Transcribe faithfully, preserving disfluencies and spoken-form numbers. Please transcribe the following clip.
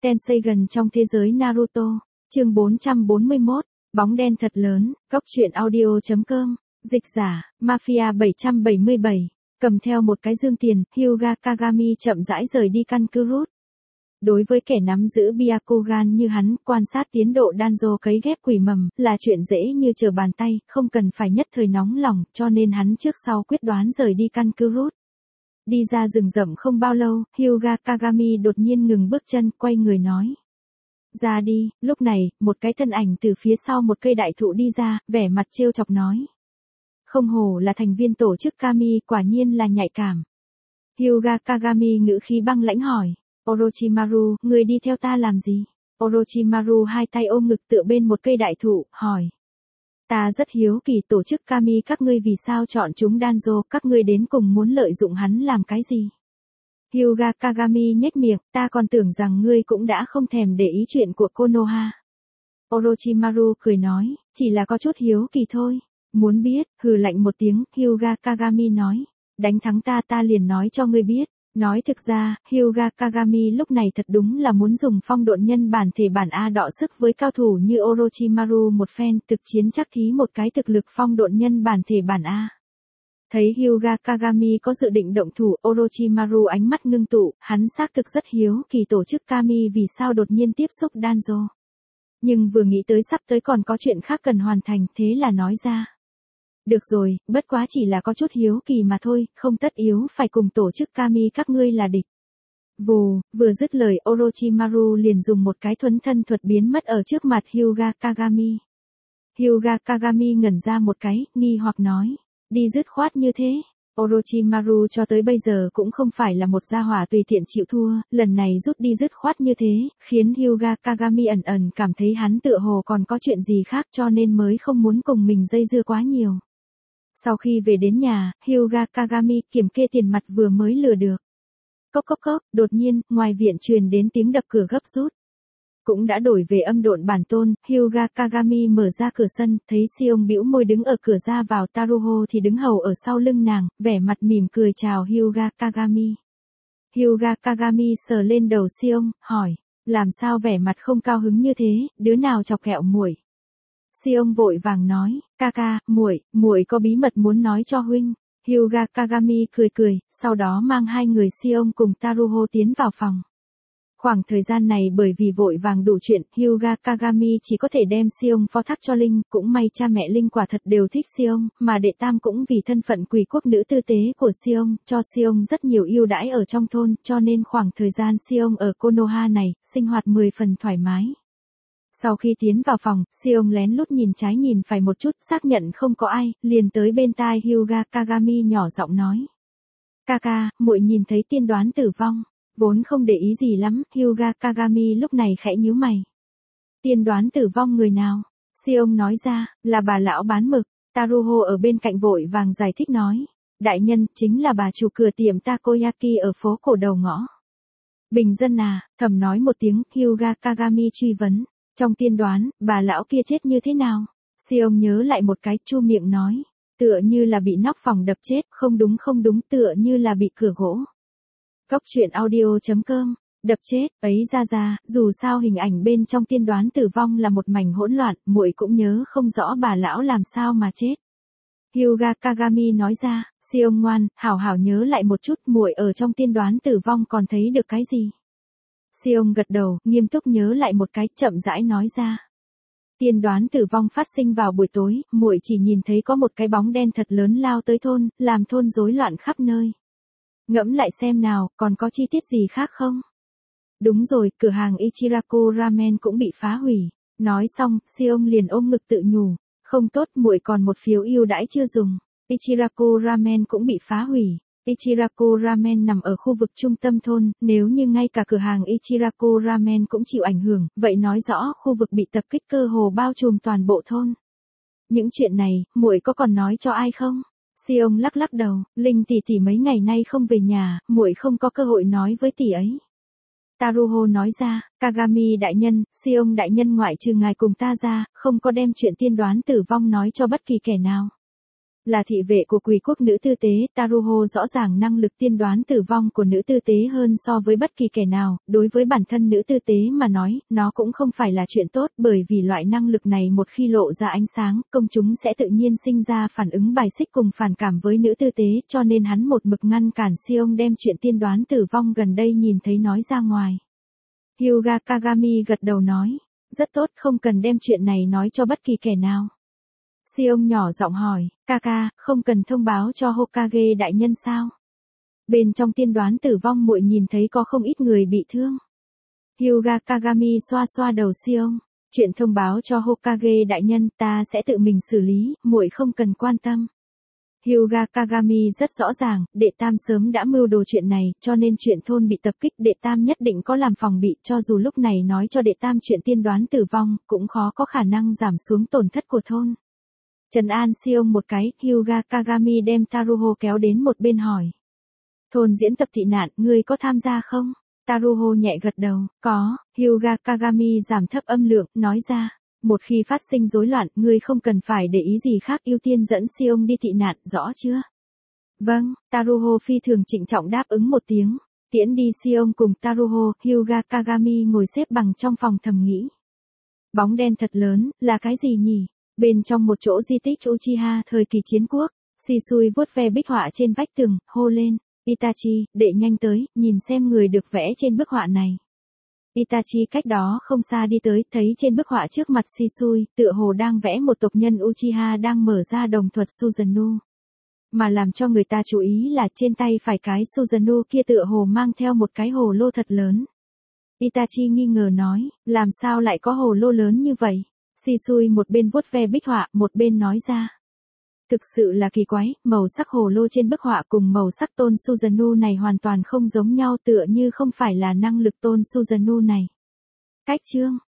Tenseigan trong thế giới Naruto, chương bốn trăm bốn mươi mốt, bóng đen thật lớn, góc truyện audio.com, dịch giả, Mafia bảy trăm bảy mươi bảy, cầm theo một cái dương tiền, Hyuga Kagami chậm rãi rời đi căn cứ Root. Đối với kẻ nắm giữ Byakugan như hắn, quan sát tiến độ Danzo cấy ghép quỷ mầm, là chuyện dễ như trở bàn tay, không cần phải nhất thời nóng lòng, cho nên hắn trước sau quyết đoán rời đi căn cứ Root. Đi ra rừng rậm không bao lâu, Hyuga Kagami đột nhiên ngừng bước chân, quay người nói. Ra đi, lúc này, một cái thân ảnh từ phía sau một cây đại thụ đi ra, vẻ mặt trêu chọc nói. Không hổ là thành viên tổ chức Kami, quả nhiên là nhạy cảm. Hyuga Kagami ngữ khí băng lãnh hỏi. Orochimaru, người đi theo ta làm gì? Orochimaru hai tay ôm ngực tựa bên một cây đại thụ, hỏi. Ta rất hiếu kỳ tổ chức Kami các ngươi vì sao chọn chúng Danzo, các ngươi đến cùng muốn lợi dụng hắn làm cái gì? Hyuga Kagami nhếch miệng, ta còn tưởng rằng ngươi cũng đã không thèm để ý chuyện của Konoha. Orochimaru cười nói, chỉ là có chút hiếu kỳ thôi. Muốn biết, hừ lạnh một tiếng, Hyuga Kagami nói. Đánh thắng ta ta liền nói cho ngươi biết. Nói thực ra, Hyuga Kagami lúc này thật đúng là muốn dùng phong độn nhân bản thể bản A đọ sức với cao thủ như Orochimaru một phen, thực chiến chắc thí một cái thực lực phong độn nhân bản thể bản A. Thấy Hyuga Kagami có dự định động thủ, Orochimaru ánh mắt ngưng tụ, hắn xác thực rất hiếu kỳ tổ chức Kami vì sao đột nhiên tiếp xúc Danzo. Nhưng vừa nghĩ tới sắp tới còn có chuyện khác cần hoàn thành, thế là nói ra. Được rồi, bất quá chỉ là có chút hiếu kỳ mà thôi, không tất yếu phải cùng tổ chức Kami các ngươi là địch. Vù, vừa dứt lời Orochimaru liền dùng một cái thuấn thân thuật biến mất ở trước mặt Hyuga Kagami. Hyuga Kagami ngẩn ra một cái, nghi hoặc nói, đi dứt khoát như thế. Orochimaru cho tới bây giờ cũng không phải là một gia hỏa tùy tiện chịu thua, lần này rút đi dứt khoát như thế, khiến Hyuga Kagami ẩn ẩn cảm thấy hắn tựa hồ còn có chuyện gì khác cho nên mới không muốn cùng mình dây dưa quá nhiều. Sau khi về đến nhà, Hyuga Kagami kiểm kê tiền mặt vừa mới lừa được. Cốc cốc cốc, đột nhiên, ngoài viện truyền đến tiếng đập cửa gấp rút. Cũng đã đổi về âm độn bản tôn, Hyuga Kagami mở ra cửa sân, thấy Xiong bĩu môi đứng ở cửa ra vào, Taruho thì đứng hầu ở sau lưng nàng, vẻ mặt mỉm cười chào Hyuga Kagami. Hyuga Kagami sờ lên đầu Xiong, hỏi, làm sao vẻ mặt không cao hứng như thế, đứa nào chọc ghẹo muội? Xiong vội vàng nói, Kaka, muội, muội có bí mật muốn nói cho huynh. Hyuga Kagami cười cười, sau đó mang hai người Xiong cùng Taruho tiến vào phòng. Khoảng thời gian này bởi vì vội vàng đủ chuyện, Hyuga Kagami chỉ có thể đem Xiong phó thác cho Linh, cũng may cha mẹ Linh quả thật đều thích Xiong, mà đệ tam cũng vì thân phận quỷ quốc nữ tư tế của Xiong, cho Xiong rất nhiều ưu đãi ở trong thôn, cho nên khoảng thời gian Xiong ở Konoha này, sinh hoạt mười phần thoải mái. Sau khi tiến vào phòng, Xiong lén lút nhìn trái nhìn phải một chút, xác nhận không có ai, liền tới bên tai Hyuga Kagami nhỏ giọng nói. Kaka, muội nhìn thấy tiên đoán tử vong. Vốn không để ý gì lắm, Hyuga Kagami lúc này khẽ nhíu mày. Tiên đoán tử vong người nào? Xiong nói ra, là bà lão bán mực. Taruho ở bên cạnh vội vàng giải thích nói. Đại nhân, chính là bà chủ cửa tiệm Takoyaki ở phố cổ đầu ngõ. Bình dân à, thầm nói một tiếng, Hyuga Kagami truy vấn. Trong tiên đoán, bà lão kia chết như thế nào? Xiong nhớ lại một cái, chu miệng nói. Tựa như là bị nóc phòng đập chết, không đúng không đúng, tựa như là bị cửa gỗ. Góc truyện audio.com, đập chết, ấy ra ra, dù sao hình ảnh bên trong tiên đoán tử vong là một mảnh hỗn loạn, muội cũng nhớ không rõ bà lão làm sao mà chết. Hyuga Kagami nói ra, Xiong ngoan, hảo hảo nhớ lại một chút, muội ở trong tiên đoán tử vong còn thấy được cái gì? Xiong gật đầu, nghiêm túc nhớ lại một cái, chậm rãi nói ra. Tiên đoán tử vong phát sinh vào buổi tối, muội chỉ nhìn thấy có một cái bóng đen thật lớn lao tới thôn, làm thôn rối loạn khắp nơi. Ngẫm lại xem nào, còn có chi tiết gì khác không? Đúng rồi, cửa hàng Ichiraku Ramen cũng bị phá hủy. Nói xong, Xiong liền ôm ngực tự nhủ. Không tốt, muội còn một phiếu ưu đãi chưa dùng. Ichiraku Ramen cũng bị phá hủy. Ichiraku Ramen nằm ở khu vực trung tâm thôn, nếu như ngay cả cửa hàng Ichiraku Ramen cũng chịu ảnh hưởng, vậy nói rõ khu vực bị tập kích cơ hồ bao trùm toàn bộ thôn. Những chuyện này, muội có còn nói cho ai không? Xiong lắc lắc đầu, Linh tỷ tỷ mấy ngày nay không về nhà, muội không có cơ hội nói với tỷ ấy. Taruho nói ra, Kagami đại nhân, Xiong đại nhân ngoại trừ ngài cùng ta ra, không có đem chuyện tiên đoán tử vong nói cho bất kỳ kẻ nào. Là thị vệ của quỷ quốc nữ tư tế, Taruho rõ ràng năng lực tiên đoán tử vong của nữ tư tế hơn so với bất kỳ kẻ nào, đối với bản thân nữ tư tế mà nói, nó cũng không phải là chuyện tốt bởi vì loại năng lực này một khi lộ ra ánh sáng, công chúng sẽ tự nhiên sinh ra phản ứng bài xích cùng phản cảm với nữ tư tế, cho nên hắn một mực ngăn cản Xiong đem chuyện tiên đoán tử vong gần đây nhìn thấy nói ra ngoài. Hyuga Kagami gật đầu nói, rất tốt, không cần đem chuyện này nói cho bất kỳ kẻ nào. Xiong nhỏ giọng hỏi, Kaka, không cần thông báo cho Hokage đại nhân sao? Bên trong tiên đoán tử vong muội nhìn thấy có không ít người bị thương. Hyuga Kagami xoa xoa đầu Xiong, chuyện thông báo cho Hokage đại nhân ta sẽ tự mình xử lý, muội không cần quan tâm. Hyuga Kagami rất rõ ràng, đệ tam sớm đã mưu đồ chuyện này, cho nên chuyện thôn bị tập kích đệ tam nhất định có làm phòng bị, cho dù lúc này nói cho đệ tam chuyện tiên đoán tử vong, cũng khó có khả năng giảm xuống tổn thất của thôn. Trần An Xiong một cái, Hyuga Kagami đem Taruho kéo đến một bên hỏi. Thôn diễn tập tị nạn, ngươi có tham gia không? Taruho nhẹ gật đầu, có, Hyuga Kagami giảm thấp âm lượng, nói ra. Một khi phát sinh rối loạn, ngươi không cần phải để ý gì khác, ưu tiên dẫn Xiong đi tị nạn, rõ chưa? Vâng, Taruho phi thường trịnh trọng đáp ứng một tiếng. Tiễn đi Xiong cùng Taruho, Hyuga Kagami ngồi xếp bằng trong phòng thầm nghĩ. Bóng đen thật lớn, là cái gì nhỉ? Bên trong một chỗ di tích Uchiha thời kỳ chiến quốc, Shisui vuốt ve bích họa trên vách tường, hô lên, Itachi, đệ nhanh tới, nhìn xem người được vẽ trên bức họa này. Itachi cách đó không xa đi tới, thấy trên bức họa trước mặt Shisui, tựa hồ đang vẽ một tộc nhân Uchiha đang mở ra đồng thuật Susanoo. Mà làm cho người ta chú ý là trên tay phải cái Susanoo kia tựa hồ mang theo một cái hồ lô thật lớn. Itachi nghi ngờ nói, làm sao lại có hồ lô lớn như vậy? Shisui một bên vuốt ve bích họa, một bên nói ra. Thực sự là kỳ quái, màu sắc hồ lô trên bức họa cùng màu sắc tôn Susanoo này hoàn toàn không giống nhau, tựa như không phải là năng lực tôn Susanoo này. Cách chương